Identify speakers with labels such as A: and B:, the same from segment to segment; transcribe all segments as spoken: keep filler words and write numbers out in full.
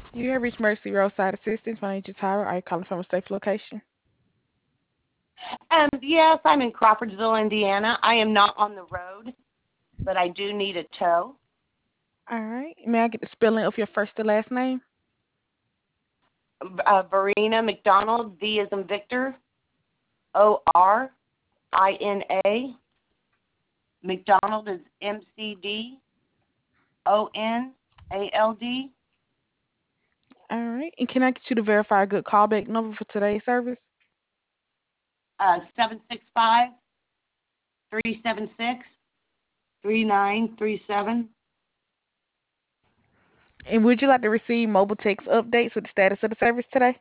A: You have reached Mercy Roadside Assistance. My name is Tyra. Are you calling from a safe location?
B: Um, yes, I'm in Crawfordsville, Indiana. I am not on the road, but I do need a tow.
A: All right. May I get the spelling of your first and last name?
B: Uh, Verena McDonald, V as in Victor, O R I N A. McDonald is M C D O N A L D.
A: All right. And can I get you to verify a good callback number for today's service?
B: Uh, seven six five, three seven six, three nine three seven.
A: And would you like to receive mobile text updates with the status of the service today?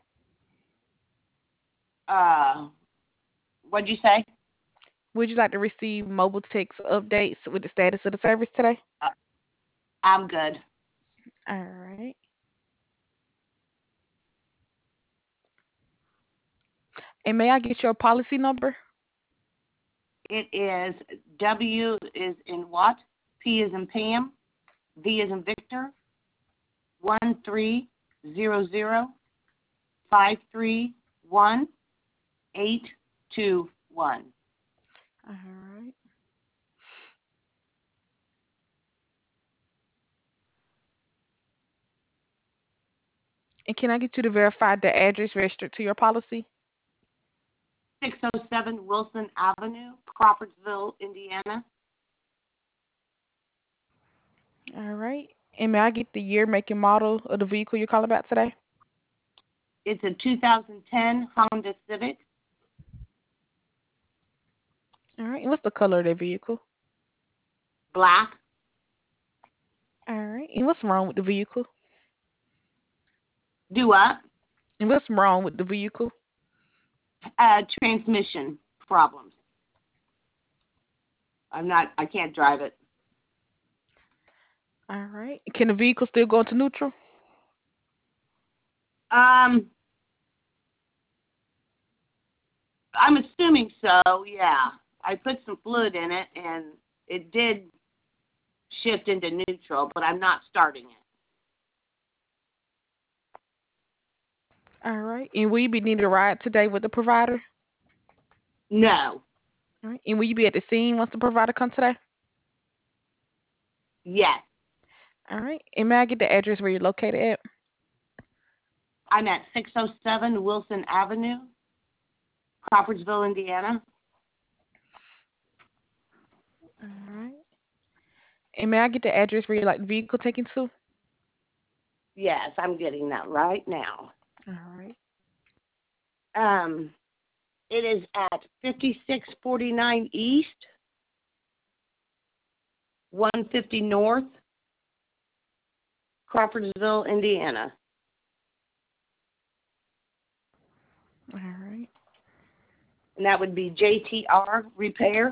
B: Uh, what'd you say?
A: Would you like to receive mobile text updates with the status of the service today?
B: Uh, I'm good.
A: All right. And may I get your policy number?
B: It is W is in what? P is in Pam, V is in Victor, one three zero zero five three one eight two one.
A: All right. And can I get you to verify the address registered to your policy?
B: six oh seven Wilson Avenue, Crawfordsville, Indiana.
A: All right. And may I get the year, make, and model of the vehicle you're calling about today?
B: It's a two thousand ten Honda Civic,
A: All right. And what's the color of that vehicle?
B: black,
A: All right. And what's wrong with the vehicle?
B: do up,
A: And what's wrong with the vehicle?
B: uh, transmission problems. I'm not, I can't drive it.
A: All right. Can the vehicle still go into neutral?
B: Um, I'm assuming so, yeah. I put some fluid in it and it did shift into neutral, but I'm not starting it.
A: All right. And will you be needing a ride today with the provider?
B: No,
A: All right. And will you be at the scene once the provider comes today?
B: yes.
A: All right. And may I get the address where you're located at?
B: I'm at six oh seven Wilson Avenue, Crawfordsville, Indiana.
A: All right. And may I get the address where you like the vehicle taken to?
B: Yes, I'm getting that right now.
A: All right.
B: Um, it is at fifty-six forty-nine East, one fifty North, Crawfordsville, Indiana.
A: All right.
B: And that would be J T R Repair.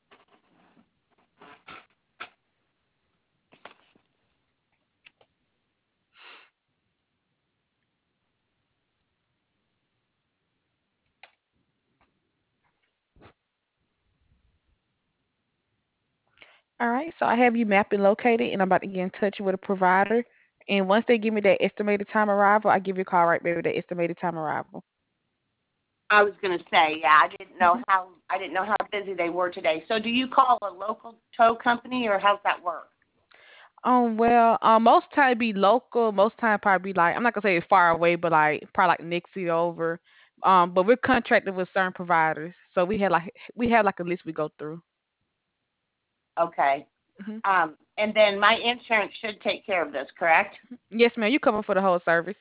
A: All right. So I have you mapped and located, and I'm about to get in touch with a provider. And once they give me that estimated time arrival, I give you a call right back with that estimated time arrival.
B: I was going to say, yeah, I didn't know
A: Mhm.
B: how I didn't know how busy they were today. So, do you call a local tow company, or how's that work?
A: Um, well, um, most time be local. Most time probably be like I'm not gonna say it's far away, but like probably like next city over. Um, but we're contracted with certain providers, so we have like we have like a list we go through.
B: Okay.
A: Hmm.
B: Um, and then my insurance should take care of this, correct?
A: Yes, ma'am. You cover for the whole service.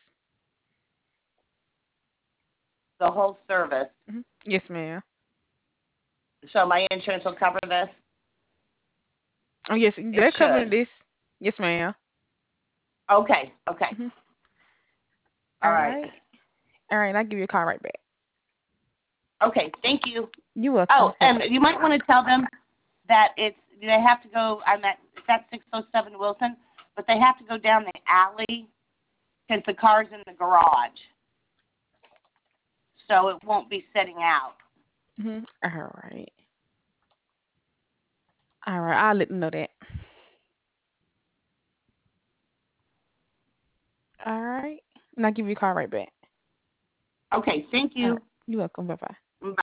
B: The whole service.
A: Hmm. Yes, ma'am.
B: So my insurance will cover this.
A: Oh, yes,
B: It
A: they're covering
B: should.
A: this. Yes, ma'am.
B: Okay. Okay.
A: Hmm. All
B: All right.
A: right. All right. I'll give you a call right back.
B: Okay. Thank you.
A: You're
B: Oh,
A: welcome. Bye
B: and
A: bye.
B: you might want to tell them that it's they have to go. I'm at it's at six oh seven Wilson, but they have to go down the alley because the car's in the garage, so it won't be sitting out.
A: Hmm. All right. All right. I'll let them know that. All right. and I'll give you a call right back.
B: Okay, thank
A: All
B: you.
A: right. You're welcome. Bye bye.